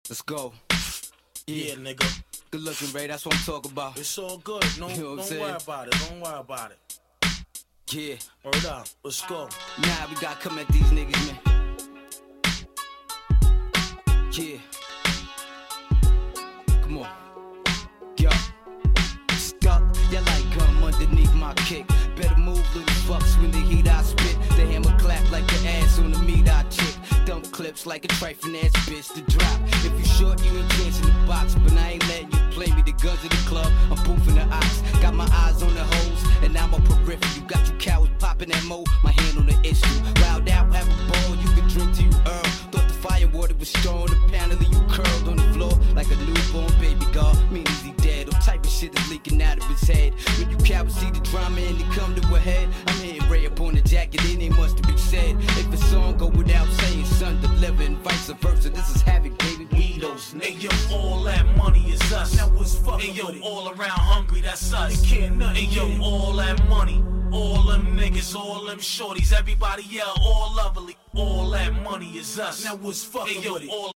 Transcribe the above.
Let's go. Yeah, nigga. Good looking, Ray. That's what I'm talking about. It's all good. No, You know what I'm don't saying? worry about it. Don't worry about it. Yeah. Word up. Let's go. Nah, we gotta come at these niggas, man. Yeah. Come on. Yo. Stuck, you like gum underneath my kick. Better move, little fucks, when the heat I spit. The hammer clap like the ass on the meat I chick. Dump clips like a trifling ass bitch to drop. If you short, you ain't chance in the box. But I ain't letting you play me. The guns in the club, I'm poofing the ox. Got my eyes on the hoes, and I'm a peripheral. Got you cowards popping that mo, my hand on the issue. Wild out, have a ball, you can drink till you earl. Thought the fire water was strong, the panel of you curled on the floor like a newborn baby girl. Mean is he dead? All type of shit is leaking out of his head. When you cowards see the drama and they come to a head, I'm hitting Ray up on the jacket, it ain't much to be said. If a song go without saying, son deliver and vice versa. This is havoc, baby. We those niggas. Hey, yo, all that money is us. Now what's fucking hey, yo, all around hungry, that's us. Hey, yo, all that money. All them niggas, all them shorties, everybody yell, all lovely. All that money is us. Now what's fucking hey, yo, all